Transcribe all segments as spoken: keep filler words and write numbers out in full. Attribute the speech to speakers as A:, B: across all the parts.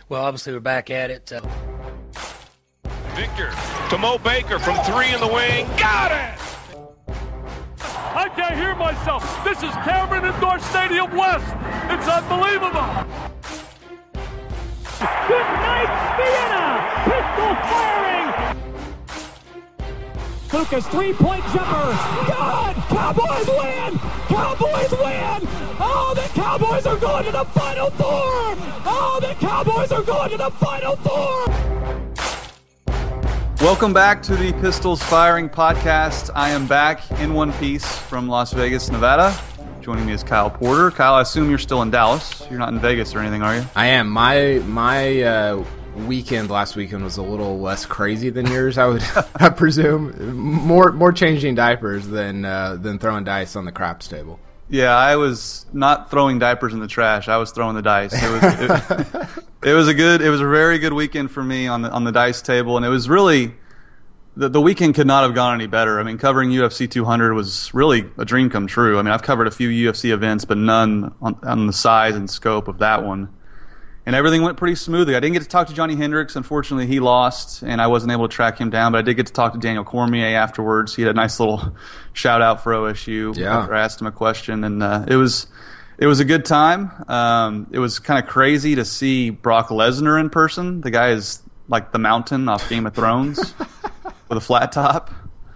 A: Well, obviously we're back at it. Uh...
B: Victor to Mo Baker from three in the wing. Got it!
C: I can't hear myself. This is Cameron Indoor Stadium West. It's unbelievable.
D: Good night, Vienna. Pistol firing. Lucas three-point jumper. God, Cowboys win. Cowboys win. Oh, the Cowboys are going to the Final Four. Oh, the Cowboys are going to the Final Four.
E: Welcome back to the Pistols Firing Podcast. I am back in one piece from Las Vegas, Nevada. Joining me is Kyle Porter. Kyle, I assume you're still in Dallas. You're not in Vegas or anything, are you?
F: I am. My my uh, weekend last weekend was a little less crazy than yours, I would I presume. More more changing diapers than uh, than throwing dice on the craps table.
E: Yeah, I was not throwing diapers in the trash. I was throwing the dice. It was it, it was a good it was a very good weekend for me on the on the dice table, and it was really the the weekend could not have gone any better. I mean, covering U F C two hundred was really a dream come true. I mean, I've covered a few U F C events, but none on, on the size and scope of that one. And everything went pretty smoothly. I didn't get to talk to Johnny Hendricks. Unfortunately, he lost, and I wasn't able to track him down. But I did get to talk to Daniel Cormier afterwards. He had a nice little shout-out for O S U
F: yeah.
E: after I asked him a question. And uh, it was it was a good time. Um, it was kind of crazy to see Brock Lesnar in person. The guy is like the Mountain off Game of Thrones with a flat top.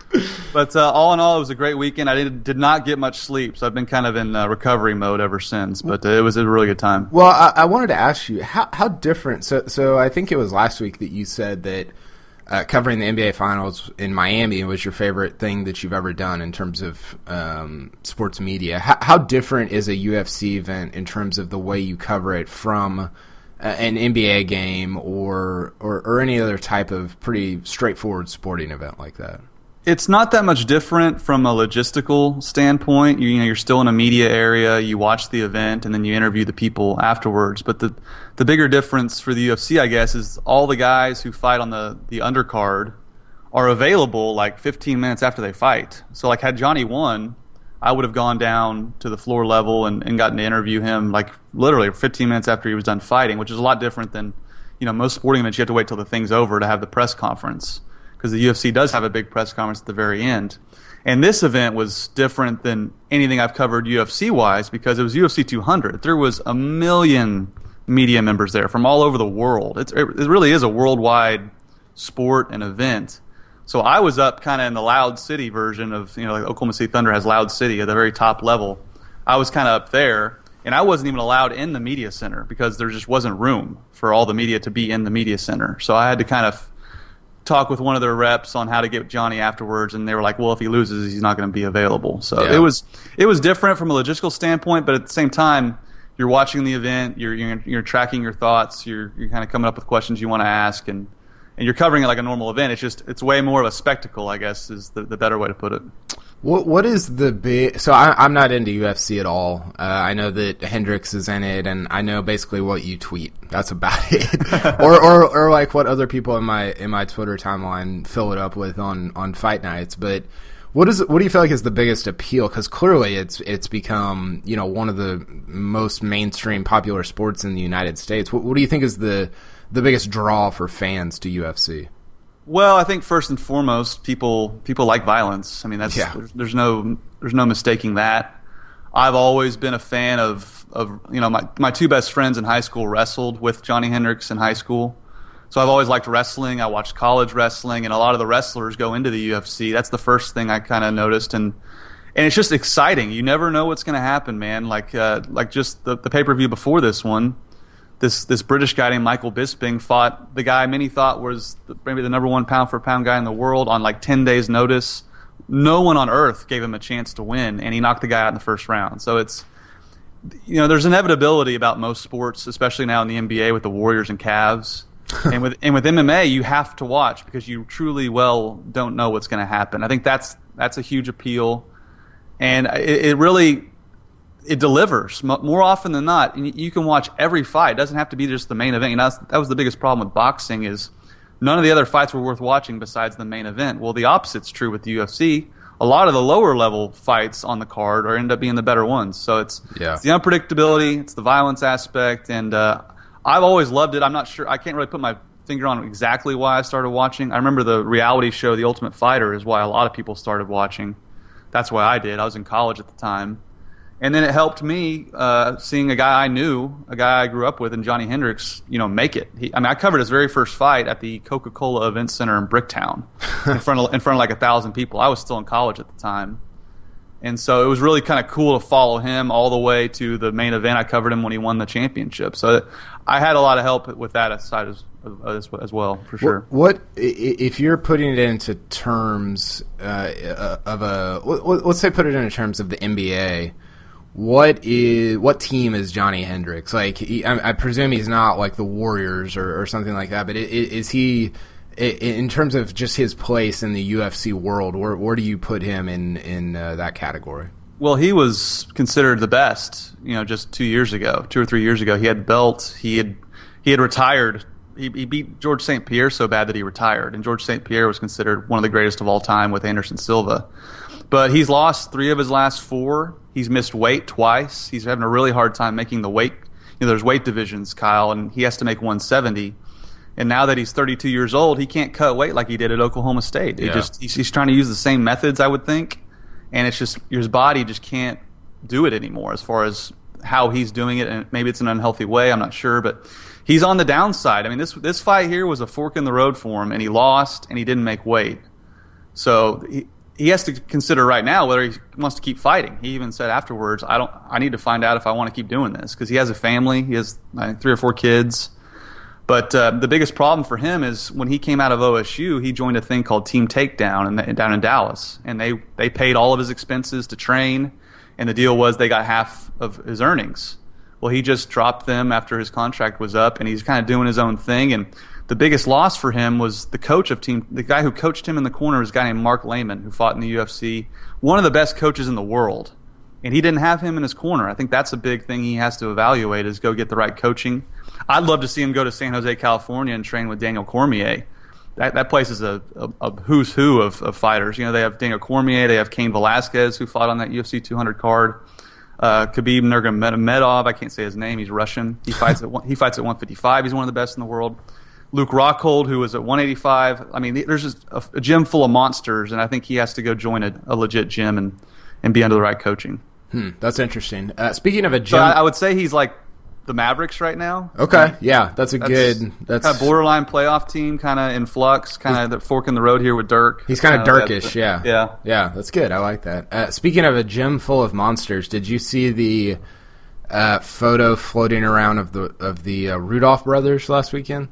E: But uh, all in all, it was a great weekend. I did, did not get much sleep, so I've been kind of in uh, recovery mode ever since. But uh, it was a really good time.
F: Well, I, I wanted to ask you, how how different? So, so I think it was last week that you said that uh, covering the N B A Finals in Miami was your favorite thing that you've ever done in terms of um, sports media. How, how different is a U F C event in terms of the way you cover it from uh, an N B A game or, or or any other type of pretty straightforward sporting event like that?
E: It's not that much different from a logistical standpoint. You, you know, you're still in a media area. You watch the event, and then you interview the people afterwards. But the the bigger difference for the U F C, I guess, is all the guys who fight on the, the undercard are available like fifteen minutes after they fight. So, like, had Johnny won, I would have gone down to the floor level and, and gotten to interview him, like, literally fifteen minutes after he was done fighting, which is a lot different than, you know, most sporting events. You have to wait till the thing's over to have the press conference, because the U F C does have a big press conference at the very end. And this event was different than anything I've covered U F C-wise because it was U F C two hundred. There was a million media members there from all over the world. It's, it really is a worldwide sport and event. So I was up kind of in the Loud City version of, you know, like Oklahoma City Thunder has Loud City at the very top level. I was kind of up there, and I wasn't even allowed in the media center because there just wasn't room for all the media to be in the media center. So I had to kind of talk with one of their reps on how to get Johnny afterwards, and they were like, well, if he loses, he's not going to be available. So yeah. it was it was different from a logistical standpoint, but at the same time, you're watching the event, you're you're, you're tracking your thoughts, you're you're kind of coming up with questions you want to ask, and and you're covering it like a normal event. It's just it's way more of a spectacle, I guess, is the, the better way to put it.
F: What what is the big? So I, I'm not into U F C at all. Uh, I know that Hendricks is in it, and I know basically what you tweet. That's about it, or, or or like what other people in my in my Twitter timeline fill it up with on, on fight nights. But what is what do you feel like is the biggest appeal? Because clearly it's it's become, you know, one of the most mainstream popular sports in the United States. What, what do you think is the the biggest draw for fans to U F C?
E: Well, I think first and foremost, people people like violence. I mean, that's
F: yeah.
E: there's, there's no there's no mistaking that. I've always been a fan of of you know my my two best friends in high school wrestled with Johnny Hendricks in high school, so I've always liked wrestling. I watched college wrestling, and a lot of the wrestlers go into the U F C. That's the first thing I kind of noticed, and and it's just exciting. You never know what's going to happen, man. Like uh, like just the the pay per view before this one. This this British guy named Michael Bisping fought the guy many thought was the, maybe the number one pound for pound guy in the world on like ten days notice. No one on earth gave him a chance to win, and he knocked the guy out in the first round. So it's, you know, there's inevitability about most sports, especially now in the N B A with the Warriors and Cavs. and with and with M M A, you have to watch because you truly well don't know what's going to happen. I think that's that's a huge appeal, and it, it really. It delivers more often than not, and you can watch every fight. It doesn't have to be just the main event. You know, that was the biggest problem with boxing is none of the other fights were worth watching besides the main event. Well, the opposite's true with the U F C. A lot of the lower level fights on the card are end up being the better ones. So it's,
F: yeah.
E: it's the unpredictability, it's the violence aspect, and uh, I've always loved it. I'm not sure. I can't really put my finger on exactly why I started watching. I remember the reality show, The Ultimate Fighter, is why a lot of people started watching. That's why I did. I was in college at the time. And then it helped me uh, seeing a guy I knew, a guy I grew up with, and Johnny Hendricks, you know, make it. He, I mean, I covered his very first fight at the Coca-Cola Event Center in Bricktown in front of in front of like a thousand people. I was still in college at the time. And so it was really kind of cool to follow him all the way to the main event. I covered him when he won the championship. So I had a lot of help with that aside as, as, as well, for sure.
F: What, what if you're putting it into terms uh, of a, let's say put it into terms of the N B A, what is what team is Johnny Hendricks? Like, he, I, I presume he's not like the Warriors or, or something like that, but is he... In terms of just his place in the U F C world, where where do you put him in in uh, that category?
E: Well, he was considered the best, you know, just two years ago, two or three years ago. He had belt. He had he had retired. He, he beat George Saint Pierre so bad that he retired, and George Saint Pierre was considered one of the greatest of all time with Anderson Silva. But he's lost three of his last four. He's missed weight twice. He's having a really hard time making the weight. You know, there's weight divisions, Kyle, and he has to make one seventy. And now that he's thirty-two years old, he can't cut weight like he did at Oklahoma State. It
F: yeah.
E: just he's, he's trying to use the same methods, I would think, and it's just his body just can't do it anymore as far as how he's doing it. And maybe it's an unhealthy way, I'm not sure, but he's on the downside. I mean, this this fight here was a fork in the road for him, and he lost, and he didn't make weight. So he he has to consider right now whether he wants to keep fighting. He even said afterwards, "I don't. I need to find out if I want to keep doing this," because he has a family. He has I think, three or four kids. But uh, the biggest problem for him is when he came out of O S U, he joined a thing called Team Takedown in, down in Dallas. And they, they paid all of his expenses to train, and the deal was they got half of his earnings. Well, he just dropped them after his contract was up, and he's kind of doing his own thing. And the biggest loss for him was the coach of Team – the guy who coached him in the corner was a guy named Mark Lehman, who fought in the U F C, one of the best coaches in the world. And he didn't have him in his corner. I think that's a big thing he has to evaluate is go get the right coaching. I'd love to see him go to San Jose, California, and train with Daniel Cormier. That that place is a, a, a who's who of, of fighters. You know, they have Daniel Cormier, they have Cain Velasquez, who fought on that U F C two hundred card. Uh, Khabib Nurmagomedov, I can't say his name. He's Russian. He fights at one, he fights at one fifty-five. He's one of the best in the world. Luke Rockhold, who was at one eighty-five. I mean, there's just a, a gym full of monsters, and I think he has to go join a, a legit gym and, and be under the right coaching.
F: Hmm, that's interesting. Uh, speaking of a gym,
E: so I, I would say he's like the Mavericks right now.
F: Okay, yeah, that's a
E: that's
F: good. That's
E: kind of borderline playoff team, kind of in flux, kind of the fork in the road here with Dirk.
F: He's kind of
E: uh,
F: Dirkish, yeah,
E: yeah,
F: yeah. That's good. I like that. Uh, speaking of a gym full of monsters, did you see the uh, photo floating around of the of the uh, Rudolph brothers last weekend?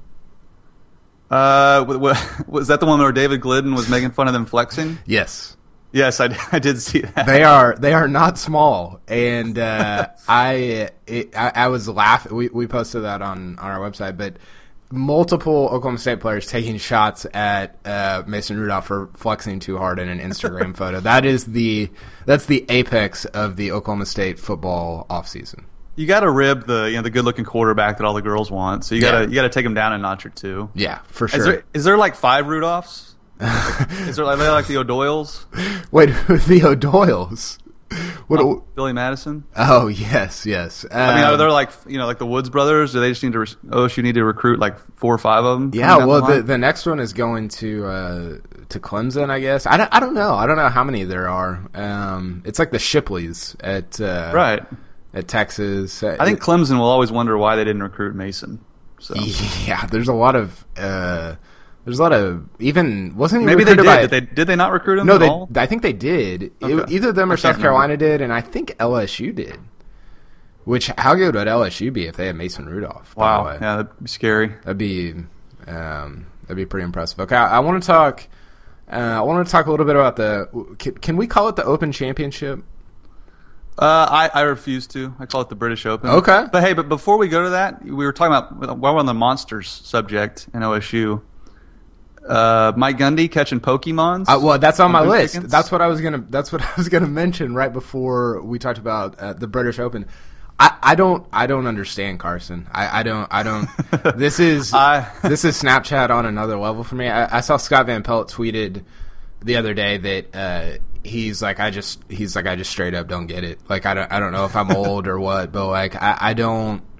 E: Uh, was that the one where David Glidden was making fun of them flexing?
F: Yes.
E: Yes, I, I did see that.
F: They are they are not small, and uh, I, it, I I was laughing. We we posted that on, on our website, but multiple Oklahoma State players taking shots at uh, Mason Rudolph for flexing too hard in an Instagram photo. That is the that's the apex of the Oklahoma State football offseason.
E: You got to rib the you know the good looking quarterback that all the girls want. So you got to
F: Yeah.
E: you got to take him down a notch or two.
F: Yeah, for sure.
E: Is there, is there like five Rudolphs? Is there like, are they like the O'Doyles?
F: Wait, the O'Doyles. What?
E: Oh, Billy Madison?
F: Oh yes, yes. Um,
E: I mean, are there like you know like the Woods brothers? Do they just need to? Re- O S U need to recruit like four or five of them?
F: Yeah, well, the, the next one is going to uh, to Clemson, I guess. I don't, I don't know. I don't know how many there are. Um, it's like the Shipleys at uh,
E: right
F: at Texas.
E: I think Clemson will always wonder why they didn't recruit Mason. So
F: yeah, there's a lot of uh, there's a lot of even wasn't he
E: maybe they did.
F: By,
E: did they did they not recruit him?
F: No,
E: at
F: they.
E: all?
F: I think they did.
E: Okay.
F: It, either them or
E: I
F: South
E: can't
F: Carolina
E: remember.
F: did, and I think L S U did. Which how good would L S U be if they had Mason Rudolph? by
E: Wow,
F: the way?
E: yeah, that'd be scary.
F: That'd be um, that'd be pretty impressive. Okay, I, I want to talk. Uh, I want to talk a little bit about the. Can, can we call it the Open Championship?
E: Uh, I, I refuse to. I call it the British Open.
F: Okay.
E: But hey, but before we go to that, we were talking about while we're on the monsters subject in O S U. Uh, Mike Gundy catching Pokemons.
F: Uh, well, that's on my
E: boot
F: list.
E: chickens?
F: That's what I was gonna. That's what I was gonna mention right before we talked about uh, the British Open. I, I don't. I don't understand Carson. I, I don't. I don't. This is
E: I-
F: this is Snapchat on another level for me. I, I saw Scott Van Pelt tweeted the other day that uh, he's like, I just. He's like, I just straight up don't get it. Like, I don't. I don't know if I'm old or what, but like, I, I don't.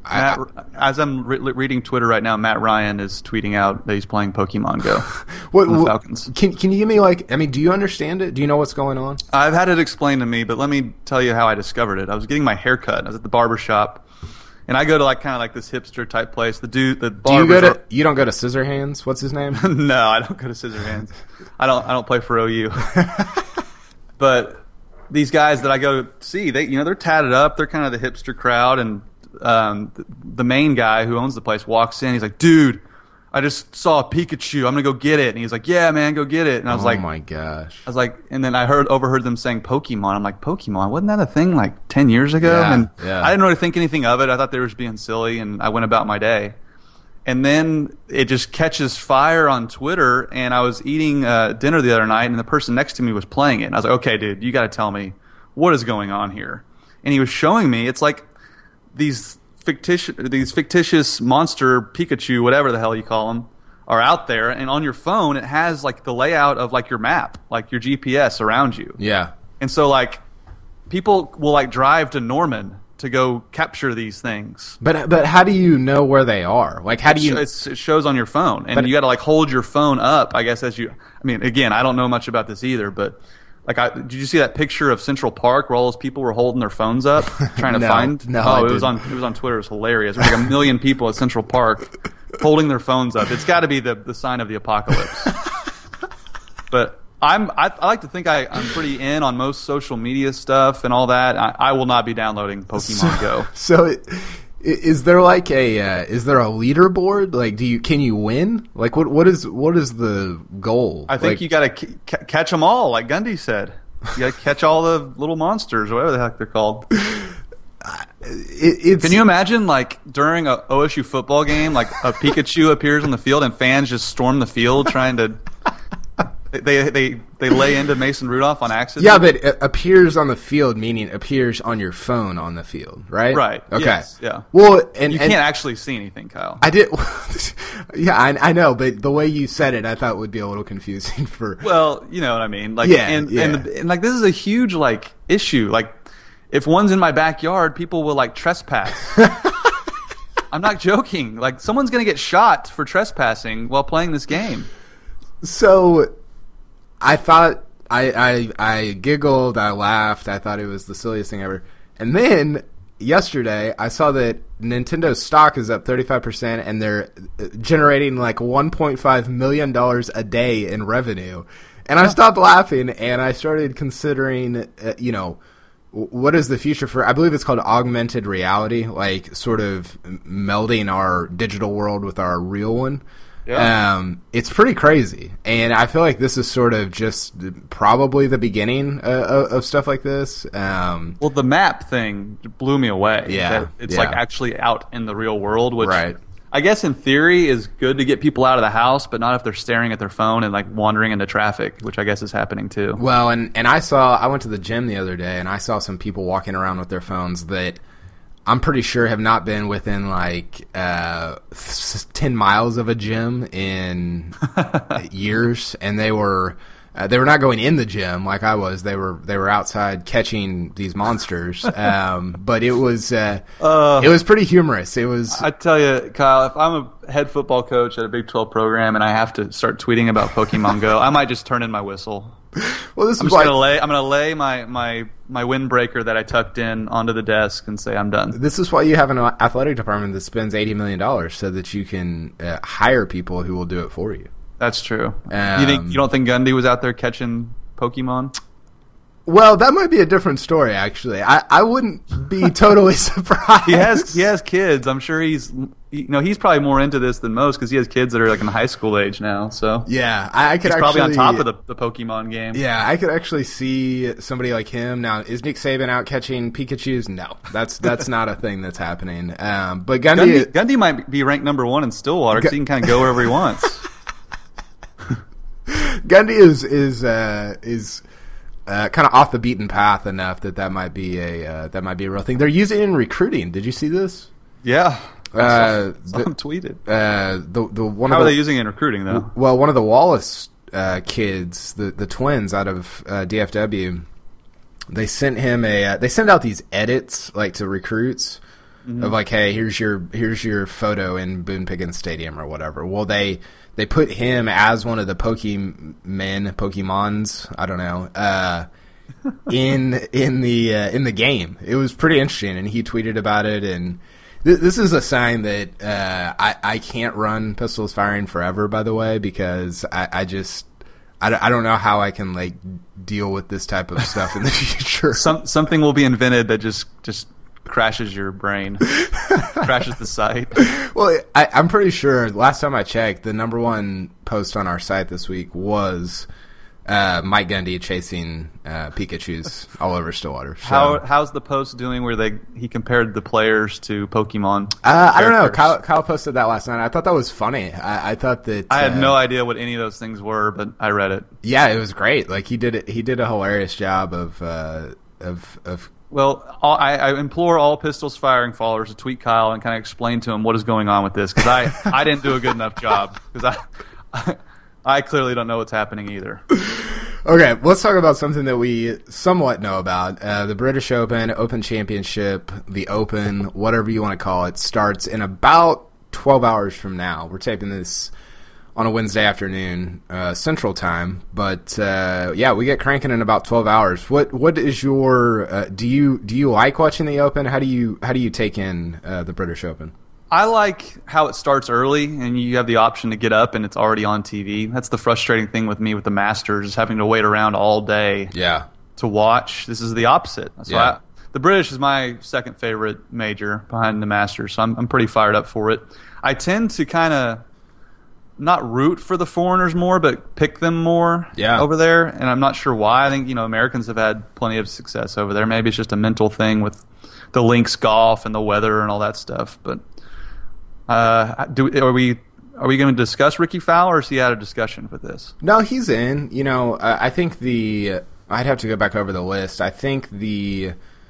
E: Matt, as I'm re- reading Twitter right now, Matt Ryan is tweeting out that he's playing Pokemon Go.
F: What,
E: the
F: what
E: Falcons.
F: Can Can you give me like? I mean, do you understand it? Do you know what's going on?
E: I've had it explained to me, but let me tell you how I discovered it. I was getting my hair cut. I was at the barber shop, and I go to like kind of like this hipster type place. The dude, the
F: Do you
E: barbers.
F: go to?
E: Are,
F: You don't go to Scissorhands? What's his name?
E: no, I don't go to Scissorhands. I don't. I don't play for O U. But these guys that I go see, they you know they're tatted up. They're kind of the hipster crowd, and um, the, the main guy who owns the place walks in. He's like, "Dude, I just saw a Pikachu. I'm gonna go get it." And he's like, "Yeah, man, go get it." And I was
F: oh
E: like,
F: my gosh!
E: I was like, and then I heard overheard them saying Pokemon. I'm like, Pokemon? Wasn't that a thing like ten years ago?
F: Yeah,
E: and
F: yeah.
E: I didn't really think anything of it. I thought they were just being silly, and I went about my day. And then it just catches fire on Twitter, and I was eating uh, dinner the other night, and the person next to me was playing it. And I was like, okay, dude, you got to tell me what is going on here. And he was showing me, it's like these fictitious, these fictitious monster Pikachu, whatever the hell you call them, are out there, and on your phone it has like the layout of like your map, like your G P S around you.
F: Yeah.
E: And so like people will like drive to Norman to go capture these things.
F: But but how do you know where they are? Like, how do you?
E: It's, it shows on your phone, and
F: But-
E: you got to like hold your phone up, I guess, as you. I mean, again, I don't know much about this either, but like, I, did you see that picture of Central Park where all those people were holding their phones up trying to
F: No,
E: find?
F: no,
E: oh,
F: I
E: it was
F: didn't.
E: on. It was on Twitter. It was hilarious. There was like a million people at Central Park holding their phones up. It's got to be the the sign of the apocalypse. But I'm I, I like to think I, I'm pretty in on most social media stuff and all that. I, I will not be downloading Pokemon Go.
F: So, it, i- is there like a uh, is there a leaderboard? Like, do you can you win? Like, what what is what is the goal?
E: I think
F: like,
E: you got to c- c- catch them all, like Gundy said. You got to catch all the little monsters, or whatever the heck they're called.
F: It, it's
E: Can you imagine, like during a O S U football game, like a Pikachu appears on the field and fans just storm the field trying to? They they they lay into Mason Rudolph on accident.
F: Yeah, but it appears on the field, meaning appears on your phone on the field, right?
E: Right,
F: Okay.
E: yes, yeah.
F: Well, and
E: you
F: and
E: can't actually see anything, Kyle.
F: I did. Yeah, I, I know, but the way you said it, I thought would be a little confusing for.
E: Well, you know what I mean. Like,
F: Yeah,
E: and,
F: yeah.
E: and and like this is a huge like issue. Like, if one's in my backyard, people will like trespass. I'm not joking. Like, someone's gonna get shot for trespassing while playing this game.
F: So, I thought I, I I giggled, I laughed, I thought it was the silliest thing ever. And then yesterday, I saw that Nintendo's stock is up thirty-five percent, and they're generating like one point five million dollars a day in revenue. And I stopped laughing, and I started considering, uh, you know, what is the future for, I believe it's called augmented reality, like sort of melding our digital world with our real one.
E: Yeah.
F: Um, it's pretty crazy, and I feel like this is sort of just probably the beginning uh, of, of stuff like this. Um,
E: Well, the map thing blew me away.
F: Yeah,
E: That it's
F: yeah.
E: like actually out in the real world, which
F: Right.
E: I guess in theory is good to get people out of the house, but not if they're staring at their phone and like wandering into traffic, which I guess is happening too.
F: well, and, and I saw, I went to the gym the other day, and I saw some people walking around with their phones that I'm pretty sure have not been within like uh, ten miles of a gym in years, and they were uh, they were not going in the gym like I was. They were they were outside catching these monsters. Um, but it was uh,
E: Uh,
F: it was pretty humorous. It was
E: I tell you, Kyle, if I'm a head football coach at a Big twelve program and I have to start tweeting about Pokemon Go, I might just turn in my whistle.
F: well. This
E: I'm
F: is
E: just
F: why
E: gonna lay. I'm gonna lay my my my windbreaker that I tucked in onto the desk and say I'm done.
F: this is why you have an athletic department that spends eighty million dollars so that you can uh, hire people who will do it for you.
E: That's true.
F: Um,
E: you think you don't think Gundy was out there catching Pokemon?
F: Well, that might be a different story, actually. I, I wouldn't be totally surprised.
E: He has he has kids. I'm sure he's you know he's probably more into this than most because he has kids that are like in high school age now. So
F: Yeah, I, I could
E: he's
F: actually
E: probably on top of the, the Pokemon game.
F: Yeah, I could actually see somebody like him. Now, is Nick Saban out catching Pikachus? No, that's that's not a thing that's happening. Um, but Gundy,
E: Gundy, Gundy might be ranked number one in Stillwater because he can kind of go wherever he wants.
F: Gundy is is uh, is uh, kind of off the beaten path enough that that might be a uh, that might be a real thing. They're using it in recruiting. Did you see this?
E: Yeah, I
F: Uh,
E: saw, saw
F: the-
E: him tweeted.
F: Uh, the the one
E: How
F: of
E: are
F: the,
E: they using it in recruiting though?
F: Well, one of the Wallace uh, kids, the the twins out of uh, D F W, they sent him a. Uh, they send out these edits like to recruits mm-hmm. of like, hey, here's your here's your photo in Boone Pickens Stadium or whatever. Well, they they put him as one of the Pokemon, Pokemons, I don't know, uh, in in the uh, in the game. It was pretty interesting, and he tweeted about it. And th- this is a sign that uh, I I can't run pistols firing forever. By the way, because I, I just. I don't know how I can like deal with this type of stuff in the future.
E: Some, something will be invented that just, just crashes your brain, crashes the site.
F: Well, I, I'm pretty sure last time I checked, the number one post on our site this week was uh, Mike Gundy chasing uh, Pikachus all over Stillwater. So,
E: How how's the post doing where they he compared the players to Pokemon?
F: Uh, I don't know. Kyle, Kyle posted that last night. I thought that was funny. I, I thought that
E: I had
F: uh,
E: no idea what any of those things were, but I read it.
F: Yeah, it was great. Like he did it. He did a hilarious job of uh, of of.
E: Well, all, I, I implore all Pistols Firing followers to tweet Kyle and kind of explain to him what is going on with this, because I, I didn't do a good enough job, because I, I I clearly don't know what's happening either.
F: Okay, let's talk about something that we somewhat know about. Uh, the British Open, Open Championship, the Open, whatever you want to call it, starts in about twelve hours from now. We're taping this on a Wednesday afternoon, uh, Central Time. But uh, yeah, we get cranking in about twelve hours. What what is your uh, do you do you like watching the Open? How do you how do you take in uh, the British Open?
E: I like how it starts early, and you have the option to get up, and it's already on T V. That's the frustrating thing with me with the Masters, is having to wait around all day
F: yeah.
E: to watch. This is the opposite. That's
F: yeah.
E: why I, the British is my second favorite major behind the Masters, so I'm, I'm pretty fired up for it. I tend to kind of not root for the foreigners more, but pick them more
F: yeah.
E: over there, and I'm not sure why. I think, you know, Americans have had plenty of success over there. Maybe it's just a mental thing with the links golf and the weather and all that stuff, but... Uh, do are we are we going to discuss Ricky Fowler, or is he out of discussion with this?
F: No, he's in. You know, uh, I think the I'd have to go back over the list. I think the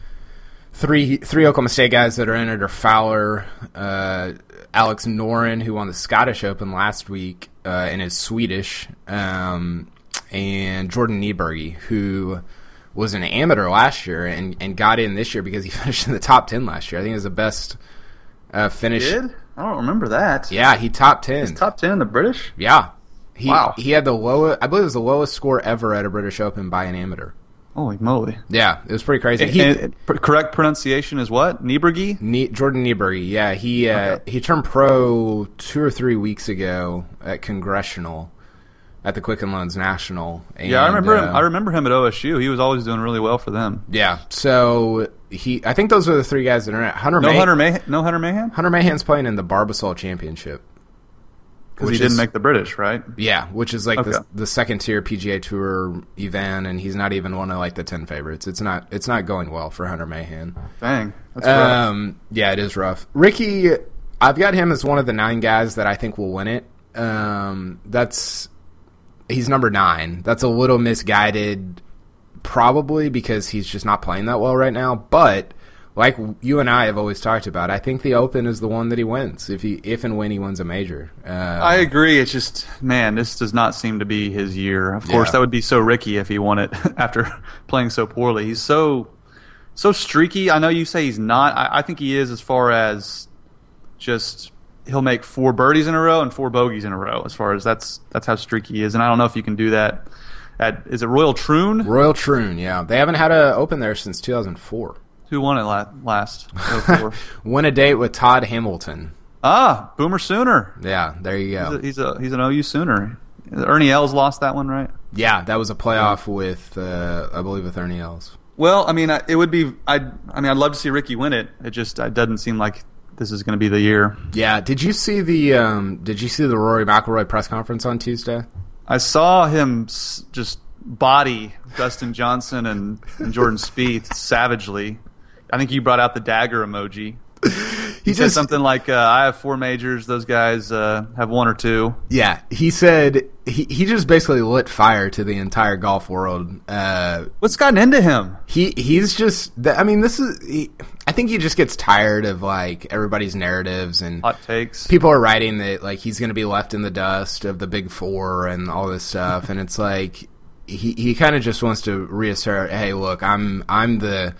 F: three three Oklahoma State guys that are in it are Fowler, uh, Alex Noren, who won the Scottish Open last week uh, and is Swedish, um, and Jordan Nieberge, who was an amateur last year and, and got in this year because he finished in the top ten last year. I think it was the best uh, finish.
E: He did? I don't remember that.
F: Yeah, he top ten.
E: He's top ten in the British?
F: Yeah. He,
E: wow. He
F: had the lowest, I believe it was the lowest score ever at a British Open by an amateur.
E: Holy moly.
F: Yeah, it was pretty crazy.
E: And,
F: he,
E: and, and correct pronunciation is what? Nieberge?
F: Ne- Jordan Nieberge, yeah. He uh, okay. he turned pro two or three weeks ago at Congressional, at the Quicken Loans National. And,
E: yeah, I remember
F: uh,
E: him. I remember him at O S U. He was always doing really well for them.
F: Yeah, so he. I think those are the three guys that are in it. Hunter
E: no
F: May-
E: Hunter Mahan. No Hunter Mahan.
F: Hunter Mahan's playing in the Barbasol Championship
E: because he didn't is, make the British, right?
F: Yeah, which is like
E: okay.
F: the, the second tier P G A Tour event, and he's not even one of like the ten favorites. It's not. It's not going well for Hunter Mahan.
E: Dang, that's rough.
F: Um, yeah, it is rough. Ricky, I've got him as one of the nine guys that I think will win it. Um, that's. He's number nine. That's a little misguided, probably because he's just not playing that well right now. But like you and I have always talked about, I think the Open is the one that he wins if he, if and when he wins a major. Uh,
E: I agree. It's just, man, this does not seem to be his year. Of course, yeah. that would be so Ricky if he won it after playing so poorly. He's so so streaky. I know you say he's not. I, I think he is as far as just. He'll make four birdies in a row and four bogeys in a row. As far as that's that's how streaky he is, and I don't know if you can do that. At is it Royal Troon?
F: Royal Troon, yeah. They haven't had an Open there since two thousand four.
E: Who won it last?
F: Win a date with Todd Hamilton.
E: Ah, Boomer Sooner.
F: Yeah, there you
E: He's
F: go.
E: a, he's, a, he's an O U Sooner. Ernie Els lost that one, right?
F: Yeah, that was a playoff with uh, I believe with Ernie Els.
E: Well, I mean, it would be. I I mean, I'd love to see Ricky win it. It just it doesn't seem like. This is going to be the year.
F: Yeah. Did you see the um, Did you see the Rory McIlroy press conference on Tuesday?
E: I saw him s- just body Dustin Johnson and, and Jordan Spieth savagely. I think you brought out the dagger emoji. He, he said just, something like, uh, "I have four majors; those guys uh, have one or two."
F: Yeah, he said he he just basically lit fire to the entire golf world. Uh,
E: What's gotten into him?
F: He he's just. I mean, this is. He, I think he just gets tired of like everybody's narratives and
E: hot takes.
F: People are writing that like he's going to be left in the dust of the Big Four and all this stuff, and it's like he he kind of just wants to reassert, "Hey, look, I'm I'm the."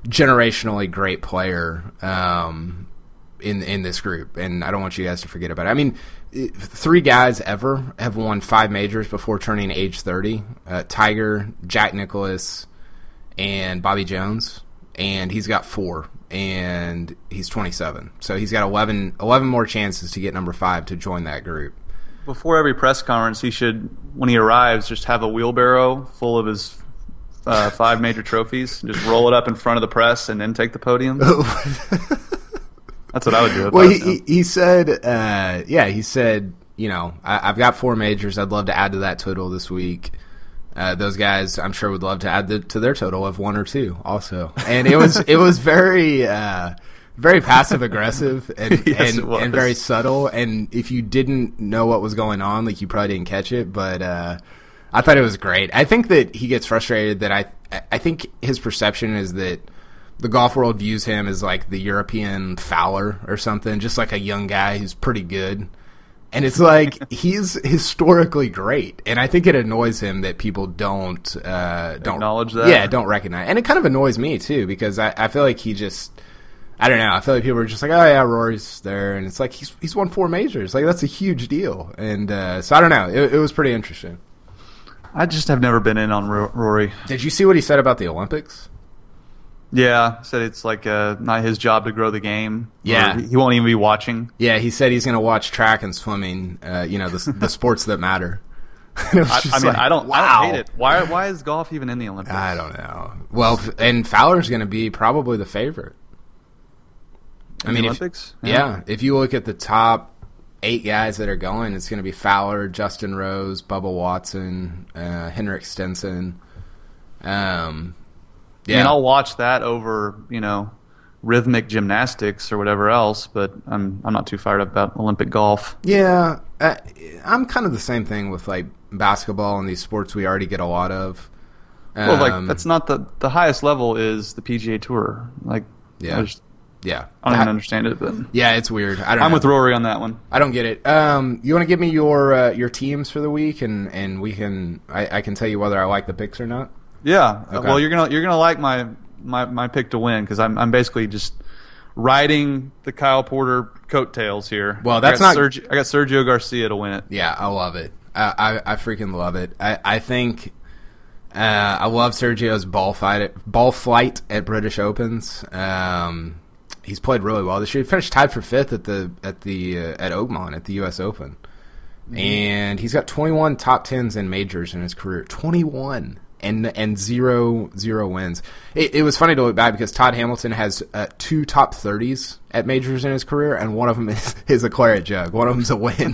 F: generationally great player um, in in this group, and I don't want you guys to forget about it. I mean, three guys ever have won five majors before turning age thirty: uh, Tiger, Jack Nicklaus, and Bobby Jones, and he's got four, and he's twenty-seven. So he's got eleven, eleven more chances to get number five to join that group.
E: Before every press conference, he should, when he arrives, just have a wheelbarrow full of his uh, five major trophies, and just roll it up in front of the press, and then take the podium. That's what I would do. If
F: well,
E: I was
F: he,
E: him.
F: he said, uh, yeah, he said, you know, I, I've got four majors. I'd love to add to that total this week. Uh, those guys, I'm sure, would love to add the, to their total of one or two, also. And it was it was very. Uh, Very passive aggressive and
E: Yes,
F: and, and very subtle. And if you didn't know what was going on, like you probably didn't catch it. But uh, I thought it was great. I think that he gets frustrated that I I think his perception is that the golf world views him as like the European Fowler or something, just like a young guy who's pretty good. And it's like he's historically great, and I think it annoys him that people don't uh, don't
E: acknowledge that.
F: Yeah, don't recognize, and it kind of annoys me too because I, I feel like he just. I don't know. I feel like people are just like, oh, yeah, Rory's there. And it's like, he's he's won four majors. Like, that's a huge deal. And uh, so, I don't know. It, it was pretty interesting.
E: I just have never been in on Rory.
F: Did you see what he said about the Olympics?
E: Yeah, said it's like uh, not his job to grow the game.
F: Yeah.
E: He won't even be watching.
F: Yeah, he said he's going to watch track and swimming, uh, you know, the, the sports that matter.
E: I, I mean,
F: like,
E: I don't,
F: wow.
E: I don't hate it. Why, why is golf even in the Olympics?
F: I don't know. Well, and Fowler's going to be probably the favorite.
E: In
F: I mean,
E: the
F: if,
E: Olympics?
F: Yeah. yeah, if you look at the top eight guys that are going, it's going to be Fowler, Justin Rose, Bubba Watson, uh, Henrik Stenson. Um, yeah,
E: I mean, I'll watch that over, you know, rhythmic gymnastics or whatever else, but I'm I'm not too fired up about Olympic golf.
F: Yeah, uh, I'm kind of the same thing with like basketball and these sports we already get a lot of. Um,
E: Well, like that's not the the highest level is the P G A Tour. Like,
F: yeah.
E: I just,
F: Yeah,
E: I don't even understand it, but
F: yeah, it's weird. I don't.
E: I'm
F: know.
E: with Rory on that one.
F: I don't get it. Um, you want to give me your uh, your teams for the week, and, and we can I, I can tell you whether I like the picks or not.
E: Yeah.
F: Okay.
E: Well, you're gonna you're gonna like my my, my pick to win because I'm I'm basically just riding the Kyle Porter coattails here.
F: Well, that's
E: I got
F: not.
E: Sergio, I got Sergio Garcia to win it.
F: Yeah, I love it. I I, I freaking love it. I I think. Uh, I love Sergio's ball fight at, ball flight at British Opens. Um, he's played really well this year. He finished tied for fifth at the at the uh, at Oakmont at the U S Open, mm-hmm. and he's got twenty-one top tens in majors in his career. twenty-one and and zero zero wins. It, it was funny to look back because Todd Hamilton has uh, two top thirties at majors in his career, and one of them is, is a claret jug. One of them's a win.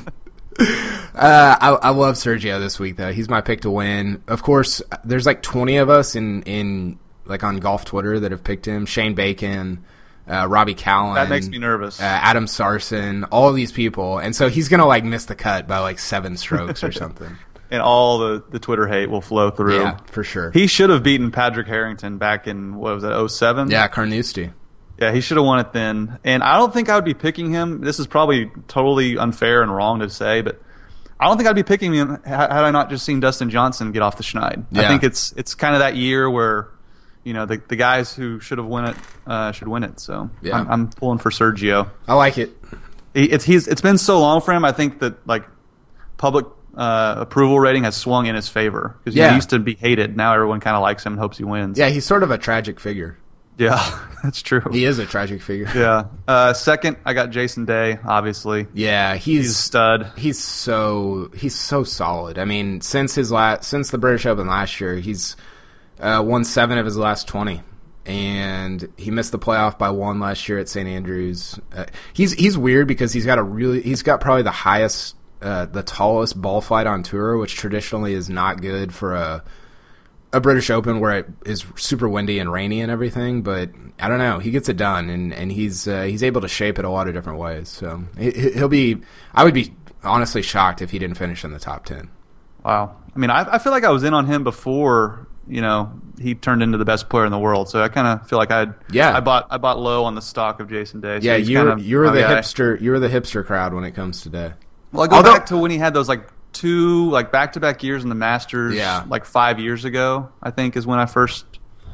F: Uh, I, I love Sergio this week, though. He's my pick to win. Of course, there's like twenty of us in, in like on golf Twitter that have picked him. Shane Bacon, uh, Robbie Callan.
E: That makes me nervous.
F: Uh, Adam Sarson, all of these people. And so he's going to like miss the cut by like seven strokes or something.
E: And all the, the Twitter hate will flow through.
F: Yeah, for sure.
E: He should have beaten Patrick Harrington back in, what was that, oh seven?
F: Yeah, Carnoustie.
E: Yeah, he should have won it then. And I don't think I would be picking him. This is probably totally unfair and wrong to say, but I don't think I'd be picking him had I not just seen Dustin Johnson get off the schneid.
F: Yeah.
E: I think it's it's kind of that year where, you know, the the guys who should have won it uh, should win it. So
F: yeah.
E: I'm, I'm pulling for Sergio.
F: I like it.
E: He, it's he's it's been so long for him. I think that like public uh, approval rating has swung in his favor because
F: yeah.
E: he used to be hated. Now everyone kind of likes him and hopes he wins.
F: Yeah, he's sort of a tragic figure.
E: Yeah, that's true.
F: He is a tragic figure.
E: Yeah. Uh, second, I got Jason Day, obviously.
F: Yeah, he's,
E: he's a stud.
F: He's so he's so solid. I mean, since his last since the British Open last year, he's uh, won seven of his last twenty, and he missed the playoff by one last year at Saint Andrews. Uh, he's he's weird because he's got a really he's got probably the highest, uh, the tallest ball flight on tour, which traditionally is not good for a. a British Open where it is super windy and rainy and everything, but I don't know. He gets it done, and, and he's uh, he's able to shape it a lot of different ways. So he, he'll be. I would be honestly shocked if he didn't finish in the top ten.
E: Wow. I mean, I, I feel like I was in on him before. You know, he turned into the best player in the world. So I kind of feel like I'd.
F: Yeah.
E: I bought I bought low on the stock of Jason Day. So
F: yeah,
E: he's
F: you're
E: kind of
F: you're
E: my
F: the
E: guy.
F: hipster. You're the hipster crowd when it comes to Day.
E: Well, I go
F: Although-
E: back to when he had those like. Two like back-to-back years in the Masters,
F: Yeah.
E: like five years ago, I think is when I first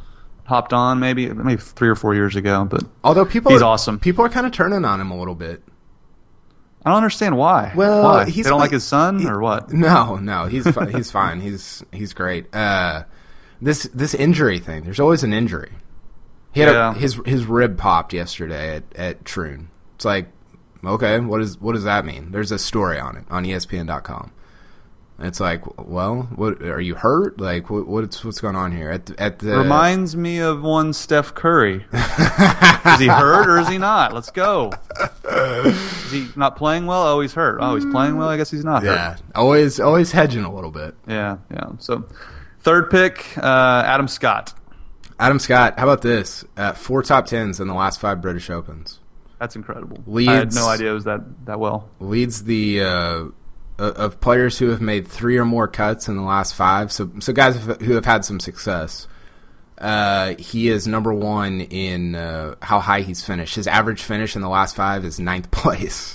E: hopped on maybe maybe three or four years ago. But
F: although people
E: he's
F: are,
E: awesome.
F: People are kind of turning on him a little bit.
E: I don't understand why.
F: Well,
E: why?
F: he's
E: they don't
F: like,
E: like his son
F: he,
E: or what?
F: No, no, he's fi- he's fine. He's he's great. Uh, this this injury thing. There's always an injury. He had
E: yeah.
F: a, his his rib popped yesterday at at Troon. It's like, okay, what is what does that mean? There's a story on it on E S P N dot com. It's like, well, what are you hurt? Like, what, what's what's going on here? At the, at the
E: reminds me of one Steph Curry. Is he hurt or is he not? Let's go. Is he not playing well? Oh, he's hurt. Oh, he's playing well. I guess he's not
F: yeah,
E: hurt.
F: always always hedging a little bit.
E: Yeah, yeah. So, third pick, uh, Adam Scott.
F: Adam Scott. How about this? Uh, four top tens in the last five British Opens.
E: That's incredible.
F: Leads,
E: I had no idea it was that that well.
F: Leads the. Uh, of players who have made three or more cuts in the last five, so so guys who have had some success. Uh, he is number one in uh, how high he's finished. His average finish in the last five is ninth place.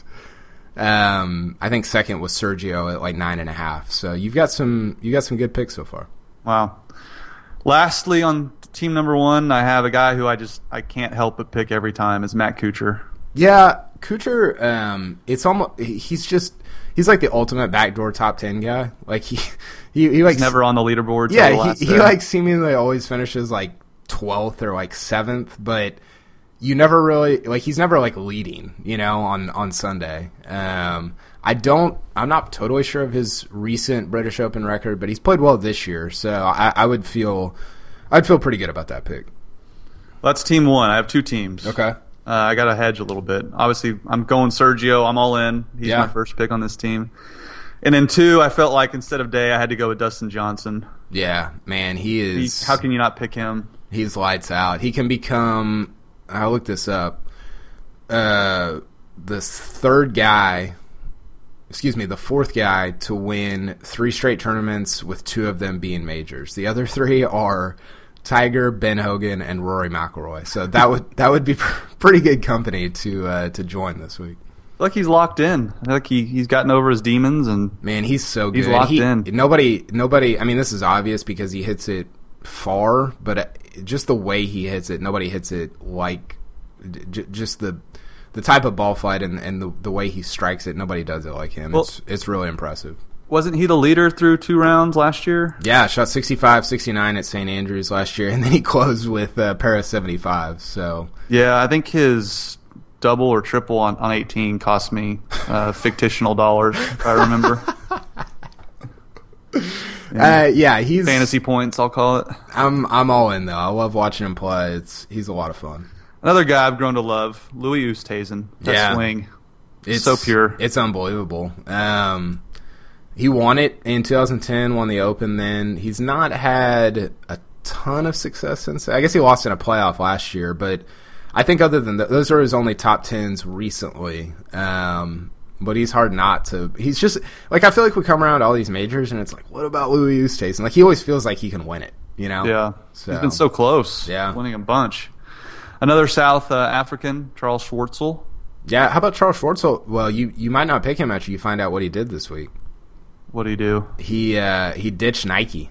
F: Um, I think second was Sergio at like nine and a half. So you've got some you got some good picks so far.
E: Wow. Lastly, on team number one, I have a guy who I just I can't help but pick every time. Is Matt Kuchar.
F: Yeah, Kuchar. Um, it's almost he's just. He's like the ultimate backdoor top ten guy. Like he, he, he like
E: he's never on the leaderboard.
F: Yeah,
E: the
F: he,
E: last
F: he
E: day.
F: like seemingly always finishes like twelfth or like seventh, but you never really like he's never like leading, you know, on on Sunday. Um, I don't, I'm not totally sure of his recent British Open record, but he's played well this year, so I, I would feel, I'd feel pretty good about that pick.
E: Well, that's team one. I have two teams.
F: Okay.
E: Uh, I got to hedge a little bit. Obviously, I'm going Sergio. I'm all in. He's
F: yeah.
E: my first pick on this team. And then two, I felt like instead of Day, I had to go with Dustin Johnson.
F: Yeah, man, he is.
E: He, how can you not pick him?
F: He's lights out. He can become. I looked this up. Uh, the third guy, excuse me, the fourth guy to win three straight tournaments with two of them being majors. The other three are Tiger, Ben Hogan, and Rory McIlroy. So that would that would be pretty good company to uh, to join this week.
E: I feel like he's locked in. I feel like he he's gotten over his demons and
F: man, he's so good.
E: He's locked
F: he,
E: in.
F: Nobody, nobody. I mean, this is obvious because he hits it far, but just the way he hits it, nobody hits it like j- just the the type of ball flight and, and the the way he strikes it. Nobody does it like him.
E: Well,
F: it's it's really impressive.
E: Wasn't he the leader through two rounds last year?
F: Yeah, shot sixty-five, sixty-nine at Saint Andrews last year, and then he closed with uh, Paris seventy-five. So yeah,
E: I think his double or triple on, on eighteen cost me uh, fictional dollars, if I remember.
F: uh, yeah, he's
E: fantasy points, I'll call it.
F: I'm I'm all in though. I love watching him play. It's he's a lot of fun.
E: Another guy I've grown to love, Louis Oosthuizen. That
F: yeah.
E: swing,
F: it's
E: so pure.
F: It's unbelievable. Um, he won it in two thousand ten, won the Open. Then he's not had a ton of success since. I guess he lost in a playoff last year, but I think other than that, those are his only top tens recently. Um, but he's hard not to. He's just like I feel like we come around to all these majors, and it's like, what about Louis Oosthuizen? Like he always feels like he can win it. You know?
E: Yeah,
F: so,
E: he's been so close.
F: Yeah,
E: winning a bunch. Another South uh, African, Charles Schwartzel.
F: Yeah, how about Charles Schwartzel? Well, you, you might not pick him after you find out what he did this week.
E: What did he do? He
F: uh, he ditched Nike.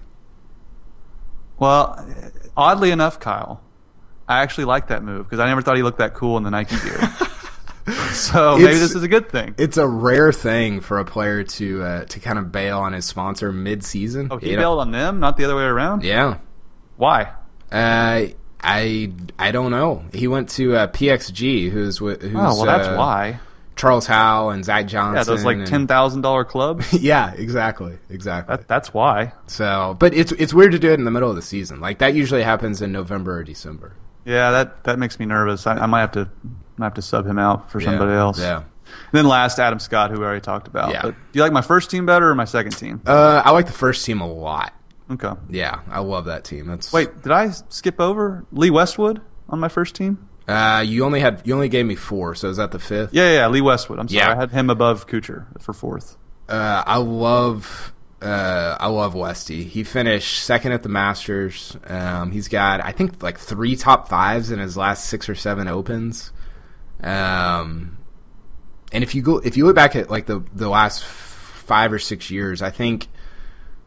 E: Well, oddly enough, Kyle, I actually like that move because I never thought he looked that cool in the Nike gear. So maybe this is a good thing.
F: It's a rare thing for a player to uh, to kind of bail on his sponsor mid-season.
E: Oh, he
F: you
E: bailed
F: know?
E: on them, not the other way around?
F: Yeah.
E: Why?
F: Uh, I I don't know. He went to uh, P X G, who's who's
E: oh well, that's
F: uh,
E: why.
F: Charles Howell and Zach Johnson.
E: Yeah, those like
F: and,
E: ten thousand dollar clubs.
F: Yeah, exactly, exactly.
E: That, that's why.
F: So, but it's it's weird to do it in the middle of the season. Like that usually happens in November or December.
E: Yeah, that, that makes me nervous. I, I might have to might have to sub him out for
F: yeah,
E: somebody else.
F: Yeah.
E: And then last, Adam Scott, who we already talked about.
F: Yeah.
E: But do you like my first team better or my second team?
F: Uh, I like the first team a lot.
E: Okay.
F: Yeah, I love that team. That's
E: Wait, did I skip over Lee Westwood on my first team?
F: Uh, you only had you only gave me four, so is that the fifth?
E: Yeah, yeah, yeah Lee Westwood. I'm sorry,
F: yeah.
E: I had him above Kuchar for fourth.
F: Uh, I love uh, I love Westy. He finished second at the Masters. Um, he's got I think like three top fives in his last six or seven Opens. Um, and if you go if you look back at like the the last five or six years, I think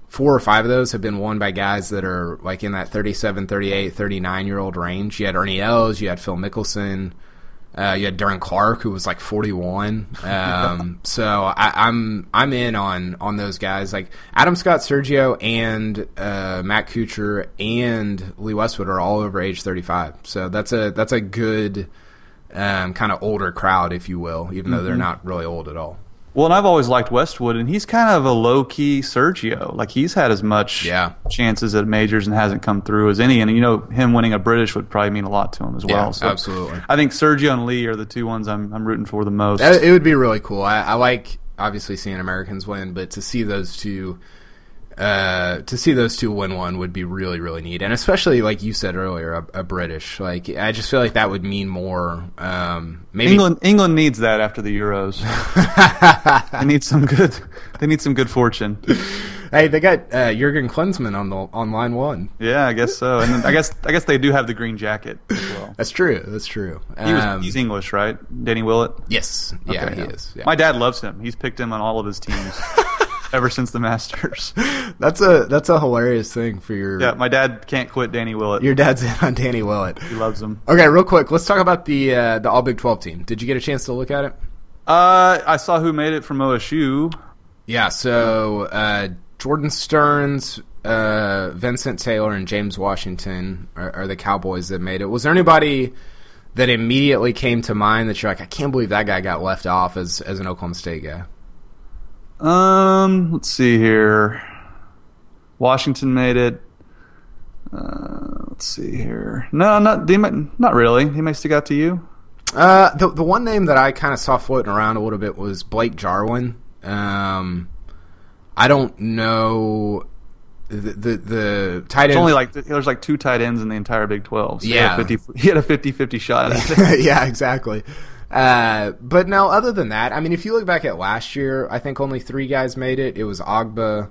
F: four or five of those have been won by guys that are like in that thirty-seven, thirty-eight, thirty-nine-year-old range. You had Ernie Els, you had Phil Mickelson, uh, you had Darren Clark, who was like forty-one. Um, so I, I'm I'm in on on those guys. Like Adam Scott, Sergio, and uh, Matt Kuchar and Lee Westwood are all over age thirty-five. So that's a that's a good um, kind of older crowd, if you will, even though they're not really old at all.
E: Well, and I've always liked Westwood, and he's kind of a low-key Sergio. Like, he's had as much
F: yeah.
E: chances at majors and hasn't come through as any. And, you know, him winning a British would probably mean a lot to him as well.
F: Yeah,
E: so
F: absolutely.
E: I think Sergio and Lee are the two ones I'm I'm rooting for the most.
F: It would be really cool. I, I like, obviously, seeing Americans win, but to see those two... Uh, to see those two win one would be really, really neat, and especially like you said earlier, a, a British. Like I just feel like that would mean more. Um, maybe
E: England, England needs that after the Euros. they need some good. They need some good fortune.
F: Hey, they got uh, Jurgen Klinsmann on the on line one.
E: Yeah, I guess so, and then I guess I guess they do have the green jacket as well.
F: That's true. That's true.
E: He was,
F: um,
E: he's English, right? Danny Willett.
F: Yes. Yeah,
E: okay,
F: he
E: yeah.
F: is. Yeah.
E: My dad loves him. He's picked him on all of his teams. Ever since the Masters.
F: That's a that's a hilarious thing for your...
E: Yeah, my dad can't quit Danny Willett.
F: Your dad's in on Danny Willett.
E: He loves him.
F: Okay, real quick, let's talk about the uh, the All Big twelve team. Did you get a chance to look at it?
E: Uh, I saw who made it from O S U.
F: Yeah, so uh, Jordan Stearns, uh, Vincent Taylor, and James Washington are, are the Cowboys that made it. Was there anybody that immediately came to mind that you're like, I can't believe that guy got left off as as an Oklahoma State guy?
E: Um, let's see here. Washington made it. Uh, let's see here. No, not they might, not really. He may stick out to you.
F: Uh, the the one name that I kind of saw floating around a little bit was Blake Jarwin. Um, I don't know the the, the tight end.
E: It's only like there's like two tight ends in the entire Big twelve. So
F: yeah,
E: he had a fifty-fifty shot at it.
F: Yeah, exactly. Uh, but no, other than that, I mean, if you look back at last year, I think only three guys made it. It was Ogba,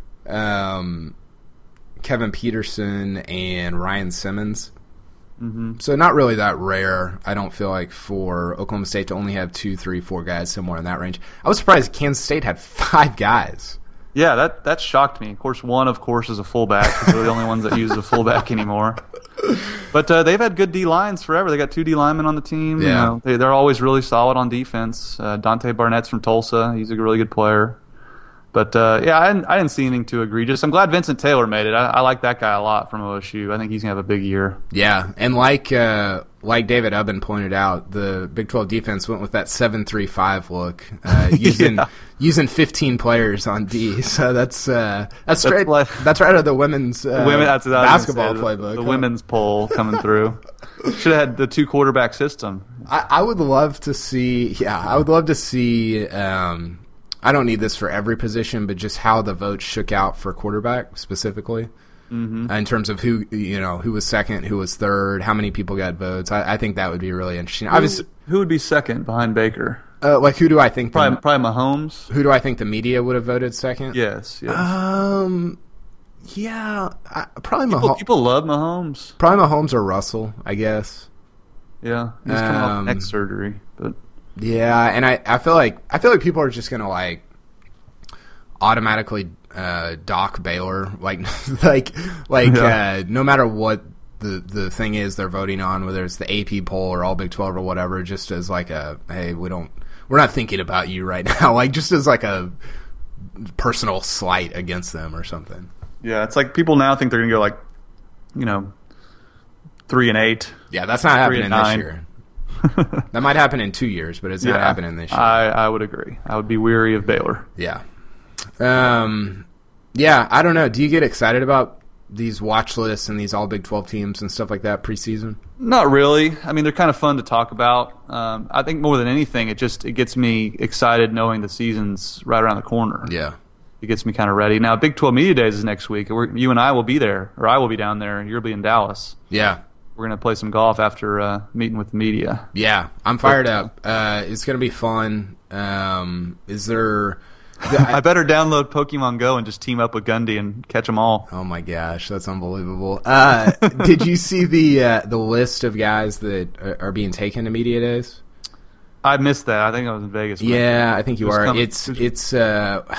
F: um, Kevin Peterson, and Ryan Simmons. Mm-hmm. So not really that rare, I don't feel like, for Oklahoma State to only have two, three, four guys somewhere in that range. I was surprised Kansas State had five guys.
E: Yeah, that that shocked me. Of course, one, of course, is a fullback because they're the only ones that use a fullback anymore. But uh, they've had good D lines forever. They got two D linemen on the team.
F: Yeah,
E: you know, they, they're always really solid on defense. Uh, Dante Barnett's from Tulsa. He's a really good player. But uh, yeah, I didn't, I didn't see anything too egregious. I'm glad Vincent Taylor made it. I, I like that guy a lot from O S U. I think he's gonna have a big year.
F: Yeah, and like uh, like David Ubben pointed out, the Big twelve defense went with that seven three five look, uh, using
E: yeah.
F: using fifteen players on D. So that's uh, that's
E: That's
F: straight.
E: like-
F: That's right out of the women's uh,
E: Women, that's what I was
F: basketball
E: gonna say, the-
F: playbook.
E: The,
F: huh?
E: women's poll coming through. Should have had the two quarterback system.
F: I, I would love to see. Yeah, I would love to see. Um, I don't need this for every position, but just how the votes shook out for quarterback specifically, mm-hmm. uh, in terms of who you know who was second, who was third, how many people got votes. I, I think that would be really interesting.
E: Who,
F: Obviously,
E: who would be second behind Baker?
F: uh, like who do I think?
E: Probably,
F: the,
E: probably Mahomes.
F: Who do I think the media would have voted second?
E: Yes, yes.
F: Um, yeah, I, probably
E: people,
F: Mahomes.
E: people love Mahomes.
F: Probably Mahomes or Russell, I guess.
E: Yeah, he's coming off
F: Um,
E: neck surgery, but.
F: Yeah, and I, I feel like I feel like people are just gonna like automatically uh, dock Baylor, like like like
E: Yeah.
F: uh, no matter what the the thing is they're voting on, whether it's the A P poll or All Big twelve or whatever, just as like a hey, we don't we're not thinking about you right now, like just as like a personal slight against them or something.
E: Yeah, it's like people now think they're gonna go like, you know, three and eight.
F: Yeah, that's not
E: Three
F: happening
E: and
F: this
E: nine.
F: year. That might happen in two years, but it's not
E: Yeah,
F: happening this year.
E: I, I would agree. I would be weary of Baylor.
F: Yeah. Um, yeah, I don't know. Do you get excited about these watch lists and these all Big twelve teams and stuff like that preseason?
E: Not really. I mean, they're kind of fun to talk about. Um, I think more than anything, it just it gets me excited knowing the season's right around the corner.
F: Yeah.
E: It gets me kind of ready. Now, Big twelve Media Days is next week. We're, you and I will be there, or I will be down there, and you'll be in Dallas.
F: Yeah.
E: We're going to play some golf after uh, meeting with the media.
F: Yeah. I'm fired up. Uh, it's going to be fun. Um, is there...
E: I better download Pokemon Go and just team up with Gundy and catch them all.
F: Oh my gosh, that's unbelievable. Uh, did you see the uh, the list of guys that are, are being taken to media days?
E: I missed that. I think I was in Vegas.
F: Yeah, I think you
E: Who's
F: are.
E: coming?
F: It's it's uh,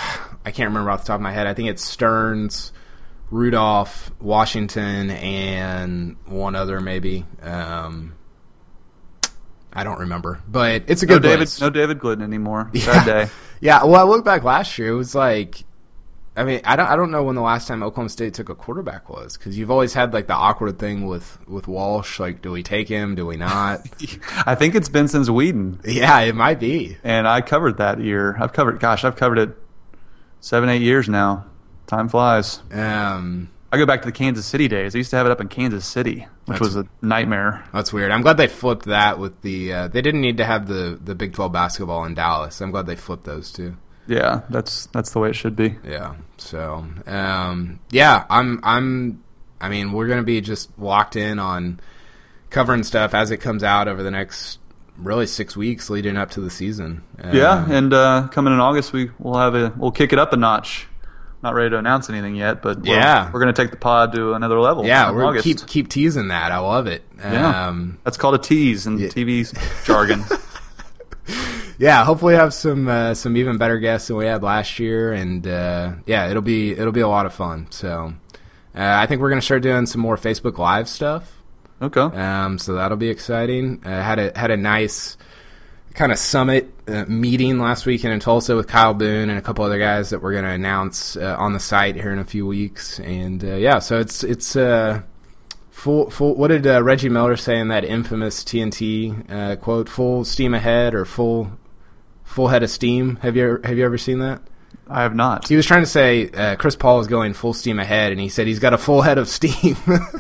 F: I can't remember off the top of my head. I think it's Stearns, Rudolph, Washington, and one other maybe. Um, I don't remember, but it's a good
E: no David,
F: list.
E: No David Glidden anymore.
F: Yeah.
E: Bad day.
F: Yeah, well, I look back last year, it was like, I mean, I don't, I don't know when the last time Oklahoma State took a quarterback was, because you've always had like the awkward thing with, with Walsh, like, do we take him, do we not?
E: I think it's been since Whedon.
F: Yeah, it might be.
E: And I covered that year. I've covered, gosh, I've covered it seven, eight years now. Time flies.
F: Um,
E: I go back to the Kansas City days. I used to have it up in Kansas City, which was a nightmare.
F: That's weird. I'm glad they flipped that with the. Uh, they didn't need to have the, the Big twelve basketball in Dallas. I'm glad they flipped those two.
E: Yeah, that's that's the way it should be.
F: Yeah. So, um, yeah, I'm I'm. I mean, we're gonna be just locked in on covering stuff as it comes out over the next really six weeks leading up to the season. Um,
E: Yeah, and uh, coming in August, we we'll have a we'll kick it up a notch. Not ready to announce anything yet, but we're,
F: yeah.
E: we're going to take the pod to another level.
F: Yeah,
E: in
F: we're
E: August.
F: keep keep teasing that. I love it.
E: Yeah,
F: um,
E: that's called a tease in
F: yeah.
E: T V jargon.
F: Yeah, hopefully have some uh, some even better guests than we had last year, and uh, yeah, it'll be it'll be a lot of fun. So uh, I think we're going to start doing some more Facebook Live stuff.
E: Okay.
F: Um, so that'll be exciting. Uh, had a had a nice kind of summit uh, meeting last weekend in Tulsa with Kyle Boone and a couple other guys that we're going to announce uh, on the site here in a few weeks. And uh, yeah, so it's it's uh, full full. What did uh, Reggie Miller say in that infamous T N T uh, quote? Full steam ahead or full full head of steam? Have you have you ever seen that?
E: I have not.
F: He was trying to say uh, Chris Paul is going full steam ahead, and he said he's got a full head of steam.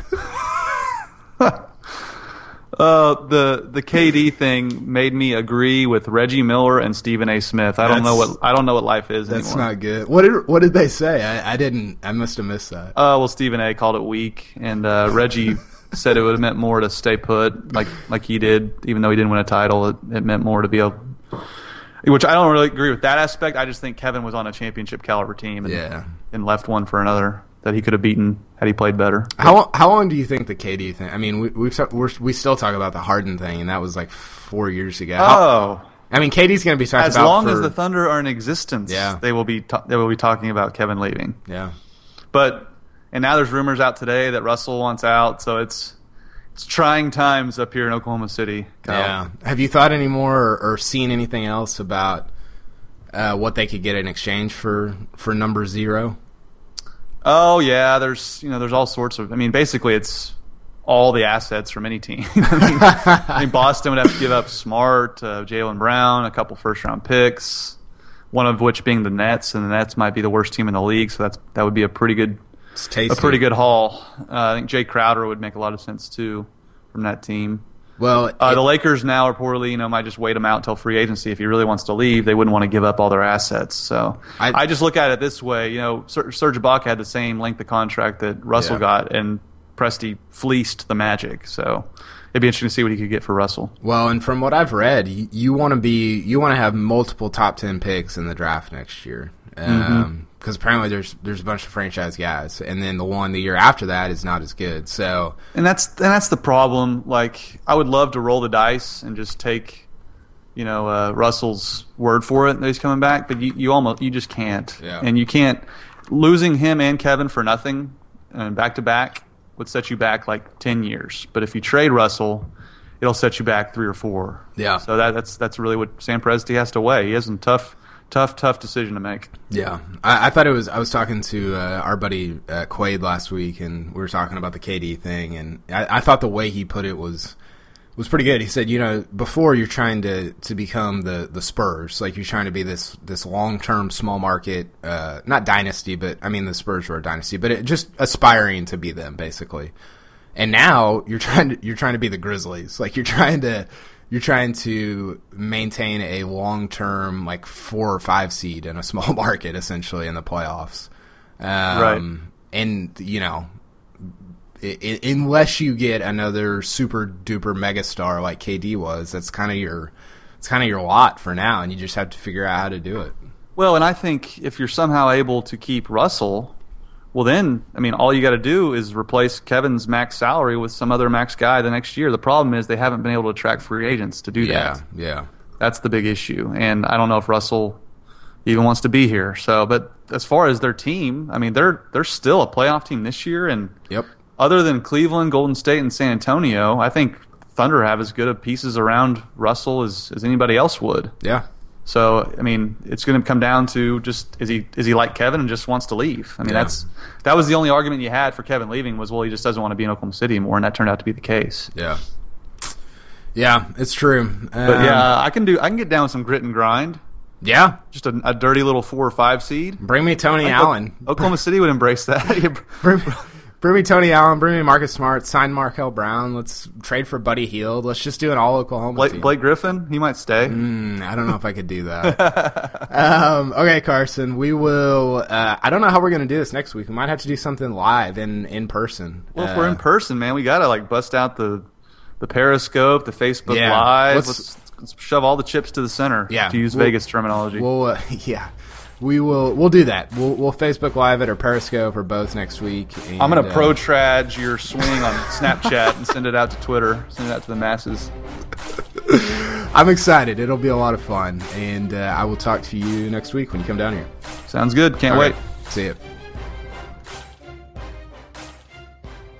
E: Uh, the the K D thing made me agree with Reggie Miller and Stephen A. Smith. I don't
F: That's-
E: know what I don't know what life is
F: That's
E: anymore.
F: not good. What did what did they say? I, I didn't. I must have missed that.
E: Uh, well, Stephen A. called it weak, and uh, Reggie said it would have meant more to stay put, like like he did, even though he didn't win a title. It, it meant more to be able. Which I don't really agree with that aspect. I just think Kevin was on a championship caliber team, and,
F: Yeah.
E: and left one for another that he could have beaten had he played better.
F: How long, how long do you think the K D thing? I mean, we we've, we're, we still talk about the Harden thing, and that was like four years ago. How-
E: Oh,
F: I mean, K D's going to be talked
E: as
F: about
E: long
F: for,
E: as the Thunder are in existence,
F: Yeah.
E: they will be ta- they will be talking about Kevin leaving.
F: yeah.
E: But and now there's rumors out today that Russell wants out, so it's it's trying times up here in Oklahoma City. Kyle.
F: Yeah. Have you thought any more or, or seen anything else about uh, what they could get in exchange for for number zero?
E: Oh yeah, there's you know there's all sorts of. I mean, basically it's all the assets from any team. I, mean, I mean, Boston would have to give up Smart, uh, Jaylen Brown, a couple first round picks, one of which being the Nets, and the Nets might be the worst team in the league, so that's that would be a pretty good
F: It's tasty.
E: a pretty good haul. Uh, I think Jay Crowder would make a lot of sense too from that team.
F: Well,
E: Uh,
F: it-
E: the Lakers now reportedly, you know, might just wait him out until free agency. If he really wants to leave, they wouldn't want to give up all their assets. So
F: I-
E: I, just look at it this way. You know, Ser- Serge Ibaka had the same length of contract that Russell
F: Yeah.
E: got, and Presti fleeced the Magic. So it'd be interesting to see what he could get for Russell.
F: well, and from what I've read, you, you want to be you want to have multiple top ten picks in the draft next year. Because um, apparently there's there's a bunch of franchise guys, and then the one the year after that is not as good. So
E: And that's and that's the problem. Like, I would love to roll the dice and just take, you know, uh, Russell's word for it that he's coming back, but you, you almost you just can't.
F: Yeah.
E: And you can't losing him and Kevin for nothing and back to back would set you back like ten years. But if you trade Russell, it'll set you back three or four.
F: Yeah.
E: So that, that's that's really what Sam Presti has to weigh. He has a tough, tough, tough decision to make.
F: yeah, I, I thought it was. I was talking to uh, our buddy uh, Quaid last week, and we were talking about the K D thing, and I, I thought the way he put it was was pretty good. He said, you know, before you're trying to, to become the, the Spurs, like you're trying to be this this long term small market, uh, not dynasty, but I mean the Spurs were a dynasty, but it, just aspiring to be them basically. And now you're trying to you're trying to be the Grizzlies, like you're trying to. You're trying to maintain a long-term, like four or five seed in a small market, essentially in the playoffs. Um,
E: Right.
F: And you know, I- I- unless you get another super-duper megastar like K D was, that's kind of your, it's kind of your lot for now, and you just have to figure out how to do it.
E: Well, and I think if you're somehow able to keep Russell, well then, I mean, all you got to do is replace Kevin's max salary with some other max guy the next year. The problem is they haven't been able to attract free agents to do
F: Yeah,
E: that.
F: yeah.
E: That's the big issue. And I don't know if Russell he even wants to be here. So, but as far as their team, I mean, they're they're still a playoff team this year, and
F: Yep.
E: other than Cleveland, Golden State, and San Antonio, I think Thunder have as good of pieces around Russell as, as anybody else would.
F: Yeah.
E: So, I mean, it's going to come down to just is he is he like Kevin and just wants to leave? I mean,
F: Yeah.
E: that's that was the only argument you had for Kevin leaving was, well, he just doesn't want to be in Oklahoma City anymore, and that turned out to be the case.
F: Yeah. Yeah, it's true. Um,
E: But yeah, I can do I can get down with some grit and grind.
F: Yeah.
E: Just a, a dirty little four or five seed.
F: Bring me Tony
E: I think
F: Allen.
E: O- Oklahoma City would embrace that.
F: Bring, bring me Tony Allen. Bring me Marcus Smart. Sign Markel Brown. Let's trade for Buddy Hield. Let's just do an all Oklahoma
E: Blake,
F: team.
E: Blake Griffin, he might stay.
F: Mm, I don't know if I could do that. um, okay, Carson. We will. Uh, I don't know how we're going to do this next week. We might have to do something live in in person.
E: Well, if
F: Uh,
E: we're in person, man, we gotta like bust out the the Periscope, the Facebook
F: Yeah,
E: Live.
F: let's-
E: Let's, let's shove all the chips to the center.
F: Yeah,
E: to use
F: we'll-
E: Vegas terminology.
F: We'll uh, yeah, we will. We'll do that. We'll we'll Facebook Live it or Periscope or both next week. And,
E: I'm gonna
F: uh,
E: pro trad your swing on Snapchat and send it out to Twitter. Send it out to the masses.
F: I'm excited. It'll be a lot of fun, and uh, I will talk to you next week when you come down here.
E: Sounds good. Can't
F: All
E: wait.
F: right. See you.